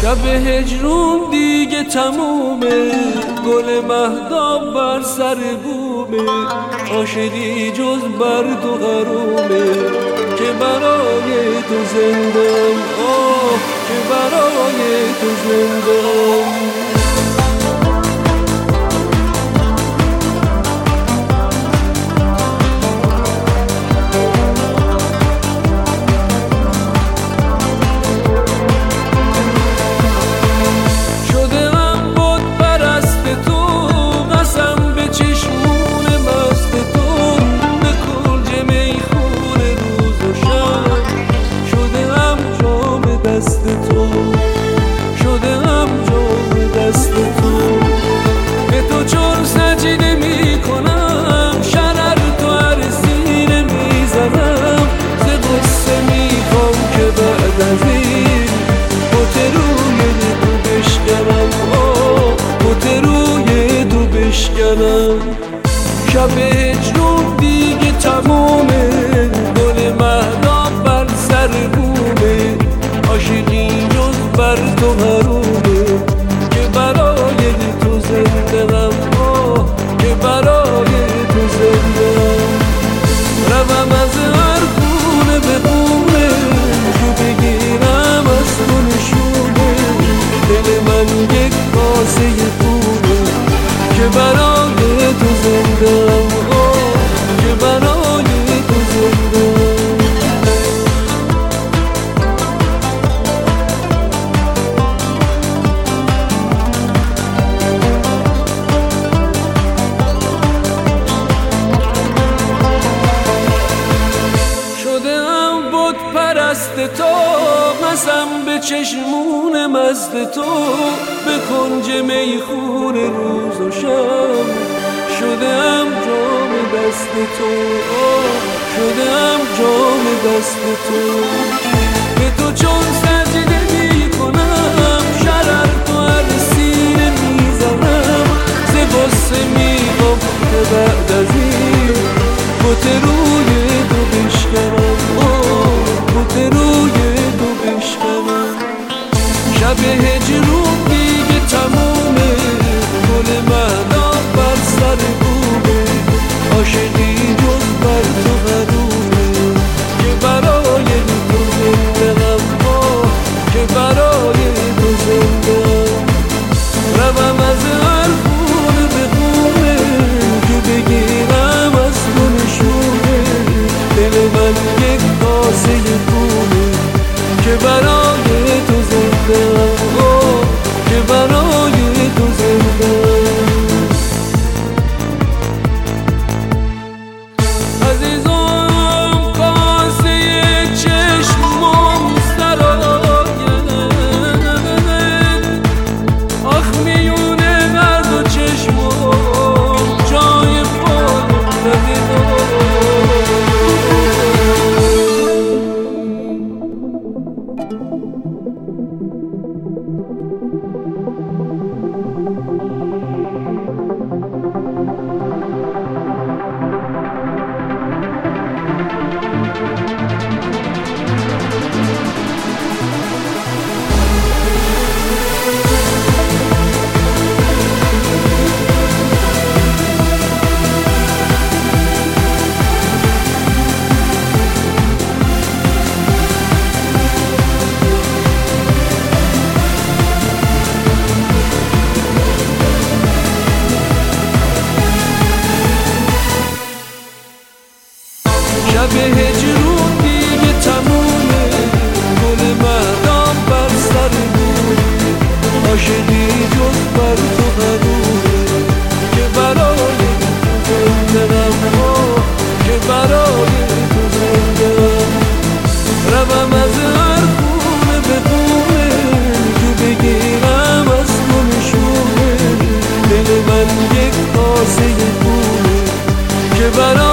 شب هجرون دیگه تمومه، گل مهتاب بر سر بومه، عاشقی جز بر تو حرومه، که برای تو زندم، آه که برای تو زندم. شب هجرون دیگه تمومه، گل مهتاب بر سر بومه، عاشقی جز بر تو حرومه، که برای تو زندم، آه که برای تو زندم. روم از هر خونه به خونه، جو بگیرم از تو نشونه، دل من یک کاسه خونه، که برای تو زندم، که برای تو زندم. شدم بت پرست تو، قسم به چشمون مست تو، به کنج میخون روز و شب، شدم جام دست تو، شدم جام دست تو. به تو چون سجده می کنم، شرر تو هر سینه می زنم، ز غصه می خوام که بعد از این بت روی تو بشکنم، بت روی تو بشکنم. شب هجرون دیگه تمومه، گل مهتاب بر سر بومه، عاشقی جز بر تو حرومه، که برای تو زندم، که برای تو زندم. روم از هر خونه به خونه، که بگیرم از تو نشونه، دل من یک کاسه خونه، که برای تو زندم، که برای تو زندم. عزیزم کاسه چشمم سراید، آخ میونه درد و چشمم جای پای ندیدم. شب هجرون دیگه تمومه، گل مهتاب بر سر بومه، عاشقی جز بر تو حرومه، که برای تو زندم، که برای تو زندم. روم از هر خونه به خونه، جو بگیرم از تو نشونه، دل من یک کاسه خونه، که برای